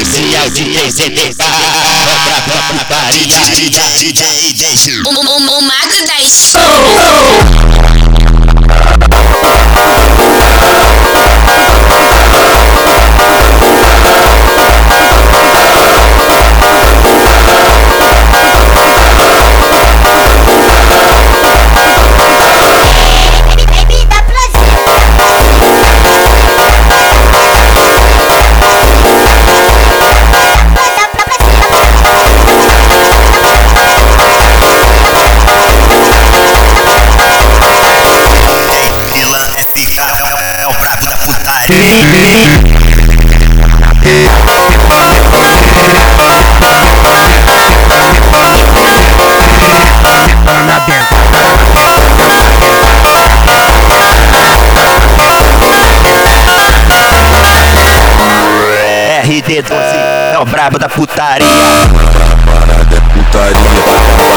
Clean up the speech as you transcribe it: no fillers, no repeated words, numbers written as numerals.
especial DJ ZDK, pra putaria. O Mago da Show. É o brabo da putaria. RD12 é o brabo da putaria. Parada é putaria.